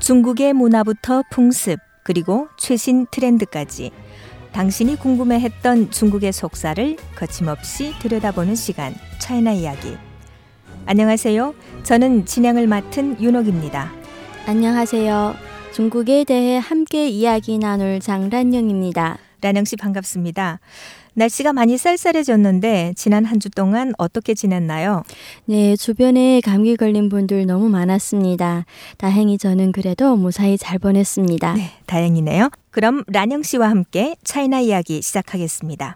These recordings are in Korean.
중국의 문화부터 풍습, 그리고 최신 트렌드까지 당신이 궁금해했던 중국의 속사를 거침없이 들여다보는 시간, 차이나 이야기. 안녕하세요. 저는 진행을 맡은 윤옥입니다. 안녕하세요. 중국에 대해 함께 이야기 나눌 장란영입니다. 란영 씨 반갑습니다. 날씨가 많이 쌀쌀해졌는데 지난 한 주 동안 어떻게 지냈나요? 네, 주변에 감기 걸린 분들 너무 많았습니다. 다행히 저는 그래도 무사히 잘 보냈습니다. 네, 다행이네요. 그럼 란영 씨와 함께 차이나 이야기 시작하겠습니다.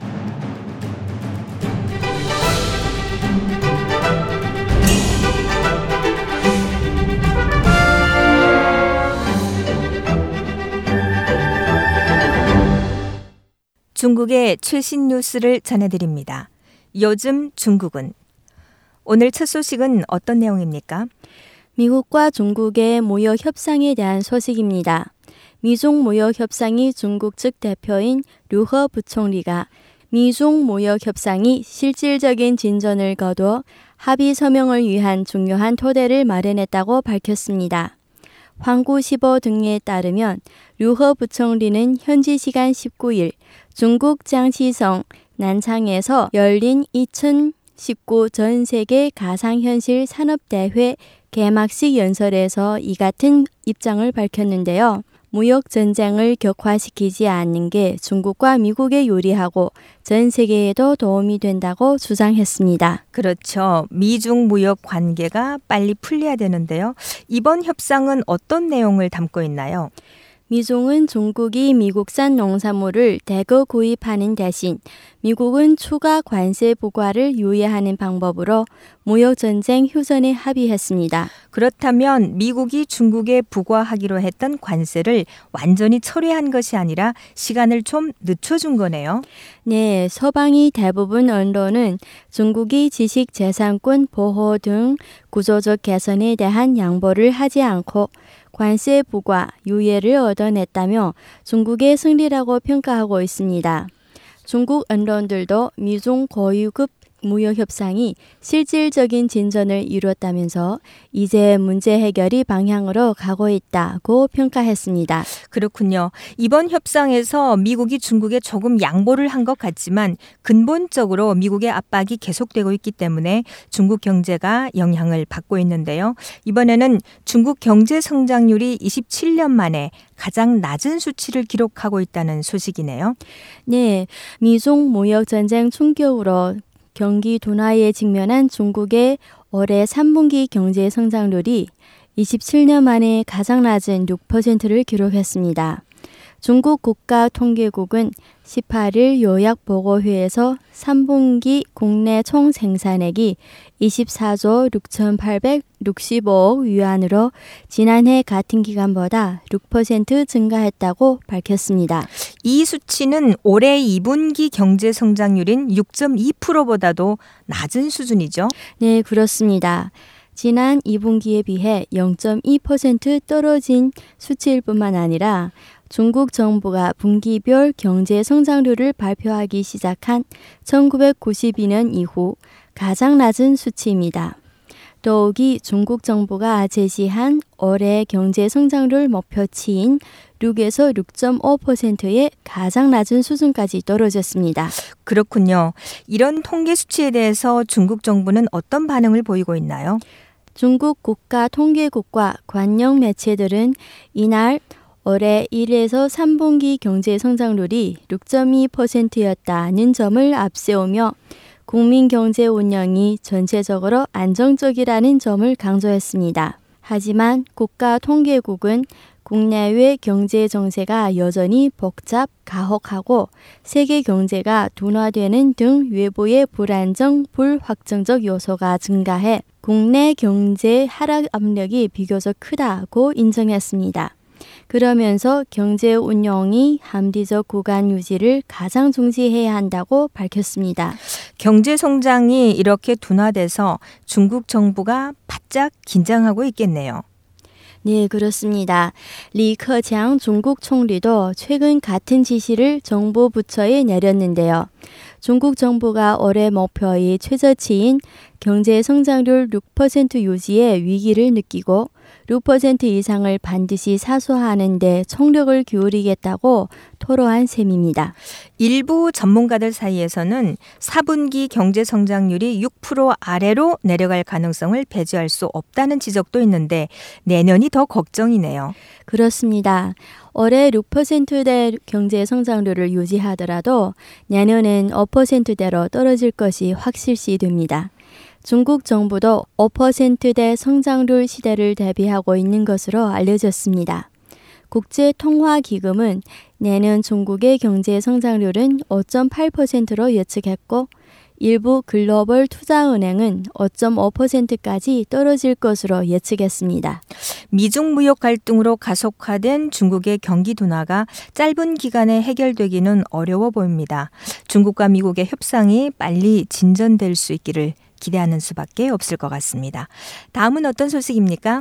중국의 최신 뉴스를 전해드립니다. 요즘 중국은. 오늘 첫 소식은 어떤 내용입니까? 미국과 중국의 무역 협상에 대한 소식입니다. 미중 무역 협상이 중국 측 대표인 류허 부총리가 미중 무역 협상이 실질적인 진전을 거두어 합의 서명을 위한 중요한 토대를 마련했다고 밝혔습니다. 황구15 등에 따르면 류허 부총리는 현지 시간 19일 중국 장시성 난창에서 열린 2019 전 세계 가상현실 산업대회 개막식 연설에서 이 같은 입장을 밝혔는데요. 무역 전쟁을 격화시키지 않는 게 중국과 미국에 유리하고 전 세계에도 도움이 된다고 주장했습니다. 그렇죠. 미중 무역 관계가 빨리 풀려야 되는데요. 이번 협상은 어떤 내용을 담고 있나요? 미중은 중국이 미국산 농산물을 대거 구입하는 대신 미국은 추가 관세 부과를 유예하는 방법으로 무역전쟁 휴전에 합의했습니다. 그렇다면 미국이 중국에 부과하기로 했던 관세를 완전히 철회한 것이 아니라 시간을 좀 늦춰준 거네요. 네, 서방이 대부분 언론은 중국이 지식재산권 보호 등 구조적 개선에 대한 양보를 하지 않고 관세 부과, 유예를 얻어냈다며 중국의 승리라고 평가하고 있습니다. 중국 언론들도 미중 고위급 무역 협상이 실질적인 진전을 이뤘다면서 이제 문제 해결이 방향으로 가고 있다고 평가했습니다. 그렇군요. 이번 협상에서 미국이 중국에 조금 양보를 한 것 같지만 근본적으로 미국의 압박이 계속되고 있기 때문에 중국 경제가 영향을 받고 있는데요. 이번에는 중국 경제 성장률이 27년 만에 가장 낮은 수치를 기록하고 있다는 소식이네요. 네, 미중 무역 전쟁 충격으로 경기 둔화에 직면한 중국의 올해 3분기 경제 성장률이 27년 만에 가장 낮은 6%를 기록했습니다. 중국 국가통계국은 18일 요약보고회에서 3분기 국내 총생산액이 24조 6,865억 위안으로 지난해 같은 기간보다 6% 증가했다고 밝혔습니다. 이 수치는 올해 2분기 경제 성장률인 6.2%보다도 낮은 수준이죠? 네, 그렇습니다. 지난 2분기에 비해 0.2% 떨어진 수치일 뿐만 아니라 중국 정부가 분기별 경제 성장률을 발표하기 시작한 1992년 이후 가장 낮은 수치입니다. 더욱이 중국 정부가 제시한 올해 경제 성장률 목표치인 6에서 6.5%의 가장 낮은 수준까지 떨어졌습니다. 그렇군요. 이런 통계 수치에 대해서 중국 정부는 어떤 반응을 보이고 있나요? 중국 국가통계국과 관영 매체들은 이날 올해 1에서 3분기 경제 성장률이 6.2%였다는 점을 앞세우며 국민 경제 운영이 전체적으로 안정적이라는 점을 강조했습니다. 하지만 국가통계국은 국내외 경제 정세가 여전히 복잡, 가혹하고 세계 경제가 둔화되는 등 외부의 불안정, 불확정적 요소가 증가해 국내 경제 하락 압력이 비교적 크다고 인정했습니다. 그러면서 경제 운영이 합리적 구간 유지를 가장 중시해야 한다고 밝혔습니다. 경제 성장이 이렇게 둔화돼서 중국 정부가 바짝 긴장하고 있겠네요. 네, 그렇습니다. 리커창 중국 총리도 최근 같은 지시를 정부 부처에 내렸는데요. 중국 정부가 올해 목표의 최저치인 경제 성장률 6% 유지의 위기를 느끼고 6% 이상을 반드시 사수하는 데 총력을 기울이겠다고 토로한 셈입니다. 일부 전문가들 사이에서는 4분기 경제 성장률이 6% 아래로 내려갈 가능성을 배제할 수 없다는 지적도 있는데 내년이 더 걱정이네요. 그렇습니다. 올해 6%대 경제 성장률을 유지하더라도 내년엔 5%대로 떨어질 것이 확실시됩니다. 중국 정부도 5%대 성장률 시대를 대비하고 있는 것으로 알려졌습니다. 국제통화기금은 내년 중국의 경제 성장률은 5.8%로 예측했고 일부 글로벌 투자은행은 5.5%까지 떨어질 것으로 예측했습니다. 미중 무역 갈등으로 가속화된 중국의 경기 둔화가 짧은 기간에 해결되기는 어려워 보입니다. 중국과 미국의 협상이 빨리 진전될 수 있기를 기대하는 수밖에 없을 것 같습니다. 다음은 어떤 소식입니까?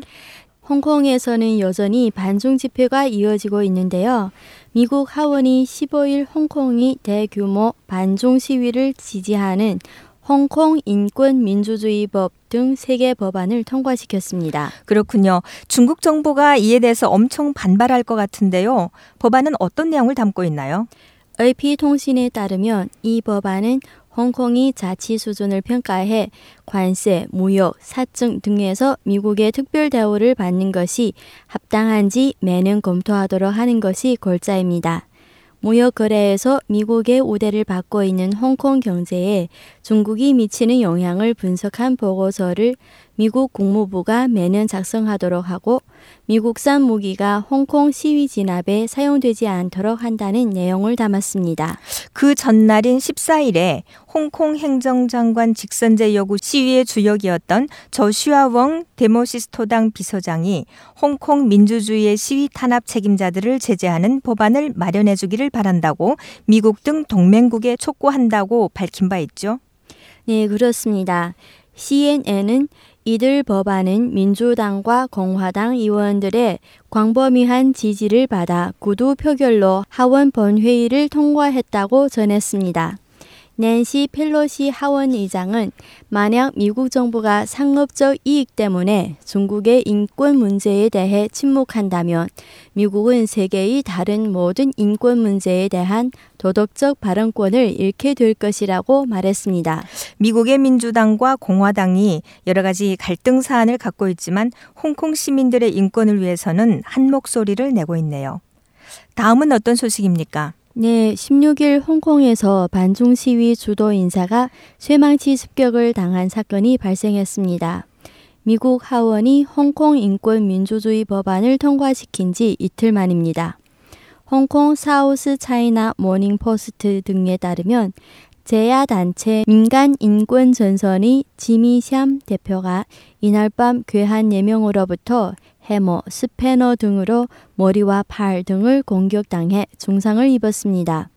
홍콩에서는 여전히 반중 집회가 이어지고 있는데요. 미국 하원이 15일 홍콩이 대규모 반중 시위를 지지하는 홍콩 인권민주주의법 등 3개 법안을 통과시켰습니다. 그렇군요. 중국 정부가 이에 대해서 엄청 반발할 것 같은데요. 법안은 어떤 내용을 담고 있나요? AP통신에 따르면 이 법안은 홍콩이 자치 수준을 평가해 관세, 무역, 사증 등에서 미국의 특별 대우를 받는 것이 합당한지 매년 검토하도록 하는 것이 골자입니다. 무역 거래에서 미국의 우대를 받고 있는 홍콩 경제에 중국이 미치는 영향을 분석한 보고서를 미국 국무부가 매년 작성하도록 하고 미국산 무기가 홍콩 시위 진압에 사용되지 않도록 한다는 내용을 담았습니다. 그 전날인 14일에 홍콩 행정장관 직선제 요구 시위의 주역이었던 저슈아웡 데모시스토당 비서장이 홍콩 민주주의의 시위 탄압 책임자들을 제재하는 법안을 마련해 주기를 바란다고 미국 등 동맹국에 촉구한다고 밝힌 바 있죠. 네, 그렇습니다. CNN은 이들 법안은 민주당과 공화당 의원들의 광범위한 지지를 받아 구두 표결로 하원 본회의를 통과했다고 전했습니다. 낸시 펠로시 하원 의장은 만약 미국 정부가 상업적 이익 때문에 중국의 인권 문제에 대해 침묵한다면 미국은 세계의 다른 모든 인권 문제에 대한 도덕적 발언권을 잃게 될 것이라고 말했습니다. 미국의 민주당과 공화당이 여러 가지 갈등 사안을 갖고 있지만 홍콩 시민들의 인권을 위해서는 한 목소리를 내고 있네요. 다음은 어떤 소식입니까? 네, 16일 홍콩에서 반중 시위 주도 인사가 쇠망치 습격을 당한 사건이 발생했습니다. 미국 하원이 홍콩 인권민주주의 법안을 통과시킨 지 이틀 만입니다. 홍콩 사우스 차이나 모닝포스트 등에 따르면 제야단체 민간인권전선의 지미샴 대표가 이날 밤 괴한 4명으로부터 해머, 스패너 등으로 머리와 팔 등을 공격당해 중상을 입었습니다.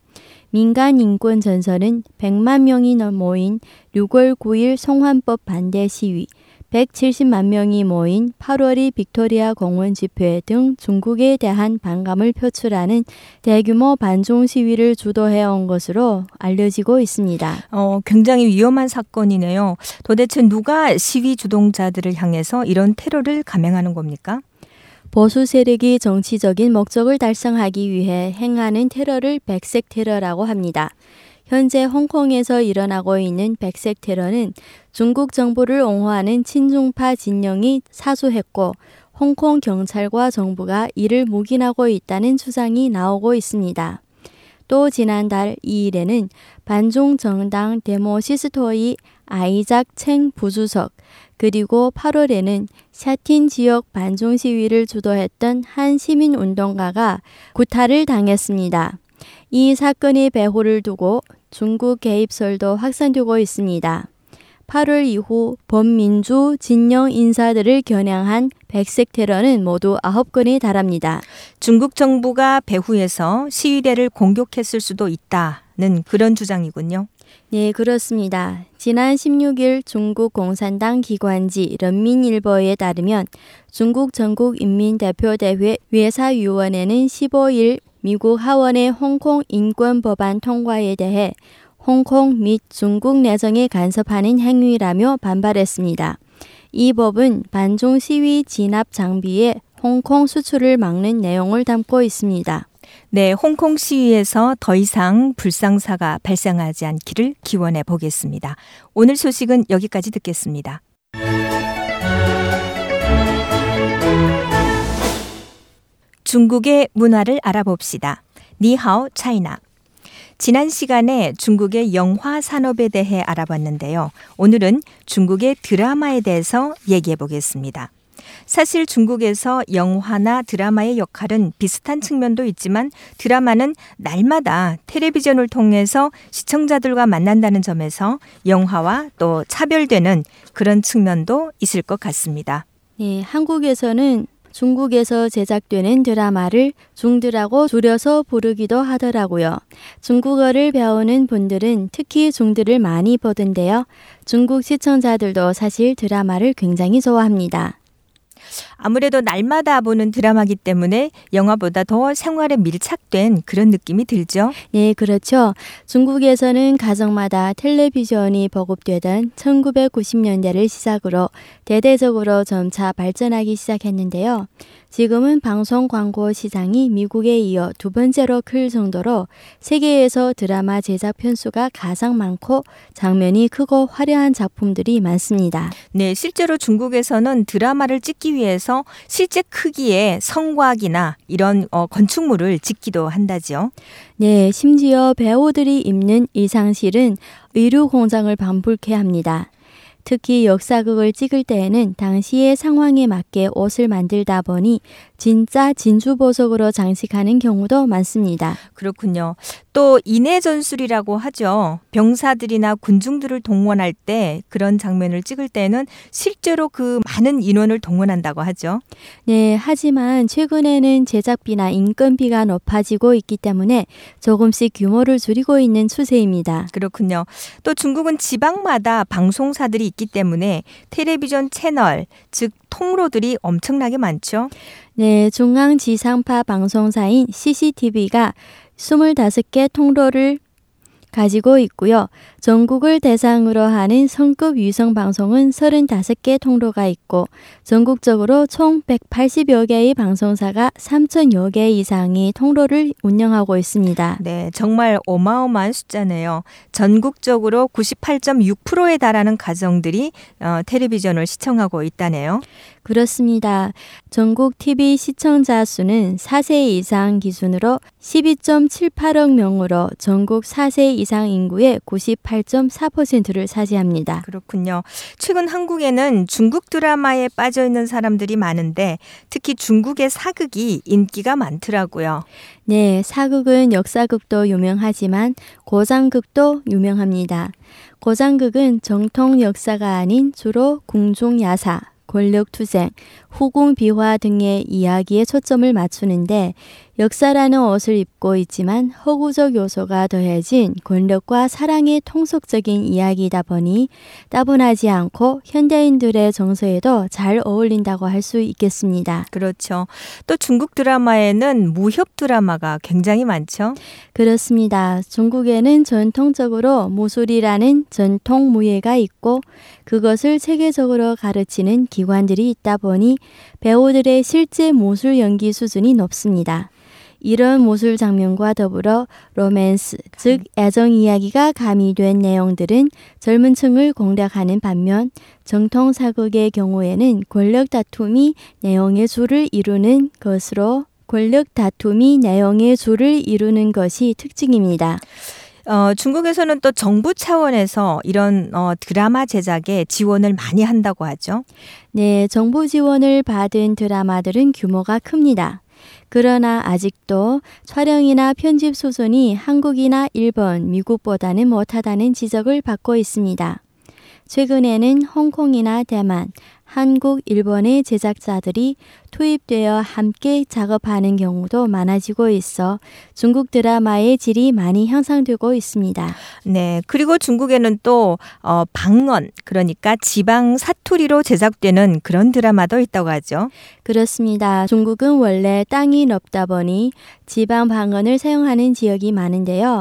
민간인권전선은 100만 명이 모인 6월 9일 성환법 반대 시위, 170만 명이 모인 8월의 빅토리아 공원 집회 등 중국에 대한 반감을 표출하는 대규모 반중 시위를 주도해온 것으로 알려지고 있습니다. 굉장히 위험한 사건이네요. 도대체 누가 시위 주동자들을 향해서 이런 테러를 감행하는 겁니까? 보수 세력이 정치적인 목적을 달성하기 위해 행하는 테러를 백색 테러라고 합니다. 현재 홍콩에서 일어나고 있는 백색 테러는 중국 정부를 옹호하는 친중파 진영이 사수했고 홍콩 경찰과 정부가 이를 묵인하고 있다는 추상이 나오고 있습니다. 또 지난달 2일에는 반중 정당 데모시스토의 아이작 챙 부주석 그리고 8월에는 샤틴 지역 반중 시위를 주도했던 한 시민운동가가 구타를 당했습니다. 이 사건의 배후를 두고 중국 개입설도 확산되고 있습니다. 8월 이후 범민주 진영 인사들을 겨냥한 백색 테러는 모두 9건에 달합니다. 중국 정부가 배후에서 시위대를 공격했을 수도 있다는 그런 주장이군요. 네, 그렇습니다. 지난 16일 중국 공산당 기관지 런민일보에 따르면 중국 전국인민대표대회 외사위원회는 15일 미국 하원의 홍콩 인권법안 통과에 대해 홍콩 및 중국 내정에 간섭하는 행위라며 반발했습니다. 이 법은 반중 시위 진압 장비의 홍콩 수출을 막는 내용을 담고 있습니다. 네, 홍콩 시위에서 더 이상 불상사가 발생하지 않기를 기원해 보겠습니다. 오늘 소식은 여기까지 듣겠습니다. 중국의 문화를 알아봅시다. 니하오 차이나. 지난 시간에 중국의 영화 산업에 대해 알아봤는데요. 오늘은 중국의 드라마에 대해서 얘기해 보겠습니다. 사실 중국에서 영화나 드라마의 역할은 비슷한 측면도 있지만 드라마는 날마다 텔레비전을 통해서 시청자들과 만난다는 점에서 영화와 또 차별되는 그런 측면도 있을 것 같습니다. 네, 한국에서는 중국에서 제작되는 드라마를 중드라고 줄여서 부르기도 하더라고요. 중국어를 배우는 분들은 특히 중드를 많이 보던데요. 중국 시청자들도 사실 드라마를 굉장히 좋아합니다. 아무래도 날마다 보는 드라마이기 때문에 영화보다 더 생활에 밀착된 그런 느낌이 들죠. 네, 그렇죠. 중국에서는 가정마다 텔레비전이 보급되던 1990년대를 시작으로 대대적으로 점차 발전하기 시작했는데요. 지금은 방송 광고 시장이 미국에 이어 두 번째로 클 정도로 세계에서 드라마 제작 편수가 가장 많고 장면이 크고 화려한 작품들이 많습니다. 네, 실제로 중국에서는 드라마를 찍기 위해서 실제 크기의 성곽이나 이런 건축물을 짓기도 한다죠. 네, 심지어 배우들이 입는 의상실은 의류 공장을 방불케 합니다. 특히 역사극을 찍을 때에는 당시의 상황에 맞게 옷을 만들다 보니 진짜 진주보석으로 장식하는 경우도 많습니다. 그렇군요. 또 인해전술이라고 하죠. 병사들이나 군중들을 동원할 때 그런 장면을 찍을 때는 실제로 그 많은 인원을 동원한다고 하죠. 네, 하지만 최근에는 제작비나 인건비가 높아지고 있기 때문에 조금씩 규모를 줄이고 있는 추세입니다. 그렇군요. 또 중국은 지방마다 방송사들이 있기 때문에 텔레비전 채널, 즉 통로들이 엄청나게 많죠. 네, 중앙지상파 방송사인 CCTV가 25개 통로를 가지고 있고요. 전국을 대상으로 하는 성급 위성 방송은 35개 통로가 있고 전국적으로 총 180여 개의 방송사가 3,000여 개 이상의 통로를 운영하고 있습니다. 네, 정말 어마어마한 숫자네요. 전국적으로 98.6%에 달하는 가정들이 텔레비전을 시청하고 있다네요. 그렇습니다. 전국 TV 시청자 수는 4세 이상 기준으로 12.78억 명으로 전국 4세 이상 인구의 98.4%를 차지합니다. 그렇군요. 최근 한국에는 중국 드라마에 빠져 있는 사람들이 많은데 특히 중국의 사극이 인기가 많더라고요. 네, 사극은 역사극도 유명하지만 고장극도 유명합니다. 고장극은 정통 역사가 아닌 주로 궁중야사, 권력투쟁, 후궁비화 등의 이야기에 초점을 맞추는데 역사라는 옷을 입고 있지만 허구적 요소가 더해진 권력과 사랑의 통속적인 이야기이다 보니 따분하지 않고 현대인들의 정서에도 잘 어울린다고 할 수 있겠습니다. 그렇죠. 또 중국 드라마에는 무협 드라마가 굉장히 많죠. 그렇습니다. 중국에는 전통적으로 무술이라는 전통 무예가 있고 그것을 체계적으로 가르치는 기관들이 있다 보니 배우들의 실제 무술 연기 수준이 높습니다. 이런 무술 장면과 더불어 로맨스, 즉 애정 이야기가 가미된 내용들은 젊은 층을 공략하는 반면 정통 사극의 경우에는 권력 다툼이 내용의 줄을 이루는 것이 특징입니다. 중국에서는 또 정부 차원에서 이런 드라마 제작에 지원을 많이 한다고 하죠. 네, 정부 지원을 받은 드라마들은 규모가 큽니다. 그러나 아직도 촬영이나 편집 수준이 한국이나 일본, 미국보다는 못하다는 지적을 받고 있습니다. 최근에는 홍콩이나 대만, 한국, 일본의 제작자들이 투입되어 함께 작업하는 경우도 많아지고 있어 중국 드라마의 질이 많이 향상되고 있습니다. 네, 그리고 중국에는 또 방언, 그러니까 지방 사투리로 제작되는 그런 드라마도 있다고 하죠. 그렇습니다. 중국은 원래 땅이 넓다 보니 지방 방언을 사용하는 지역이 많은데요.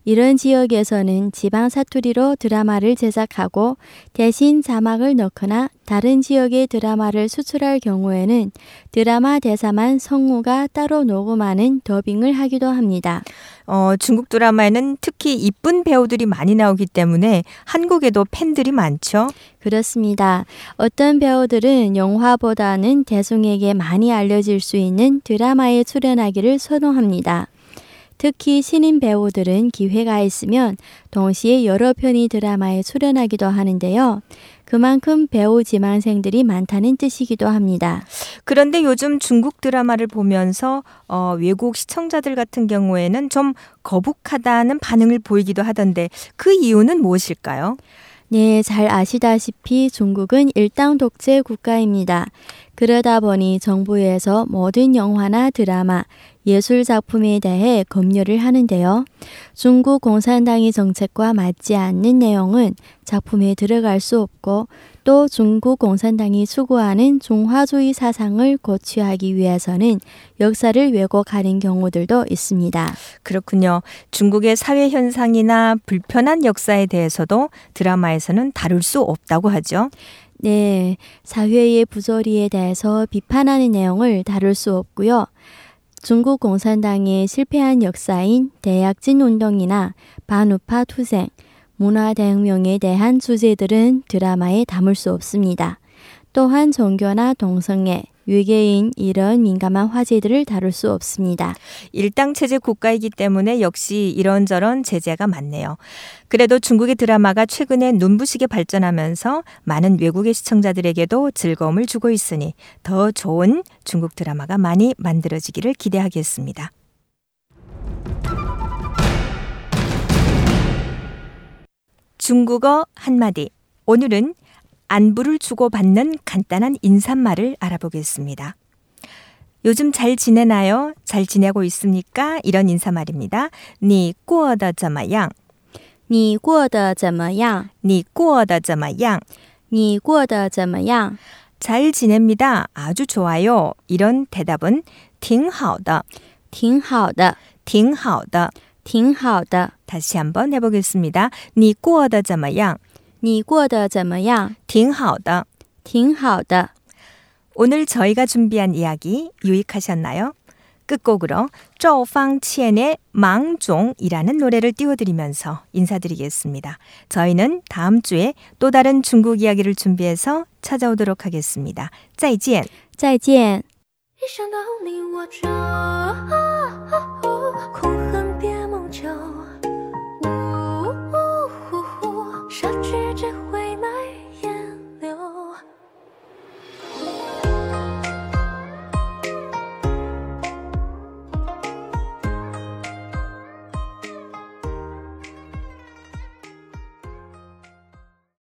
이런 지역에서는 지방 사투리로 드라마를 제작하고 대신 자막을 넣거나 다른 지역의 드라마를 수출할 경우에는 드라마 대사만 성우가 따로 녹음하는 더빙을 하기도 합니다. 중국 드라마에는 특히 이쁜 배우들이 많이 나오기 때문에 한국에도 팬들이 많죠? 그렇습니다. 어떤 배우들은 영화보다는 대중에게 많이 알려질 수 있는 드라마에 출연하기를 선호합니다. 특히 신인 배우들은 기회가 있으면 동시에 여러 편의 드라마에 출연하기도 하는데요. 그만큼 배우 지망생들이 많다는 뜻이기도 합니다. 그런데 요즘 중국 드라마를 보면서 외국 시청자들 같은 경우에는 좀 거북하다는 반응을 보이기도 하던데 그 이유는 무엇일까요? 네, 잘 아시다시피 중국은 일당 독재 국가입니다. 그러다 보니 정부에서 모든 영화나 드라마, 예술 작품에 대해 검열을 하는데요. 중국 공산당의 정책과 맞지 않는 내용은 작품에 들어갈 수 없고 또 중국 공산당이 추구하는 중화주의 사상을 고취하기 위해서는 역사를 왜곡하는 경우들도 있습니다. 그렇군요. 중국의 사회 현상이나 불편한 역사에 대해서도 드라마에서는 다룰 수 없다고 하죠. 네, 사회의 부조리에 대해서 비판하는 내용을 다룰 수 없고요. 중국 공산당의 실패한 역사인 대약진 운동이나 반우파 투쟁, 문화대혁명에 대한 주제들은 드라마에 담을 수 없습니다. 또한 종교나 동성애, 외계인 이런 민감한 화제들을 다룰 수 없습니다. 일당체제 국가이기 때문에 역시 이런저런 제재가 많네요. 그래도 중국의 드라마가 최근에 눈부시게 발전하면서 많은 외국의 시청자들에게도 즐거움을 주고 있으니 더 좋은 중국 드라마가 많이 만들어지기를 기대하겠습니다. 중국어 한마디. 오늘은 안부를 주고받는 간단한 인사말을 알아보겠습니다. 요즘 잘 지내나요? 잘 지내고 있습니까? 이런 인사말입니다. 你过得怎么样? 你过得怎么样? 你过得怎么样? 你过得怎么样? 잘 지냅니다. 아주 좋아요. 이런 대답은 挺好的, 挺好的, 挺好的. 挺好的. 다시 한번 해보겠습니다. 你过得怎么样? 你过得怎么样? 挺好的. 挺好的. 오늘 저희가 준비한 이야기 유익하셨나요? 끝곡으로 조팡치엔의 망종이라는 노래를 띄워드리면서 인사드리겠습니다. 저희는 다음 주에 또 다른 중국 이야기를 준비해서 찾아오도록 하겠습니다. 再见. 再见. 一想到你我就空恨